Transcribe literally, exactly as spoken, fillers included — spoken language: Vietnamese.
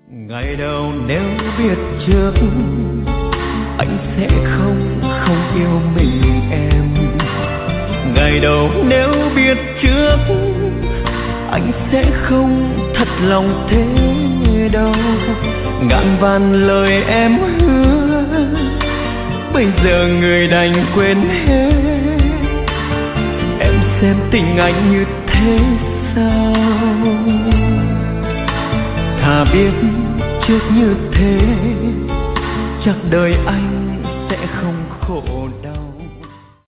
Ngày đầu nếu biết trước anh sẽ không không yêu mình em. Ngày đầu nếu biết trước anh sẽ không thật lòng thế đâu. Ngàn vạn lời em hứa bây giờ người đành quên hết. Em xem tình anh như thế sao? Thà biết trước như thế chắc đời anh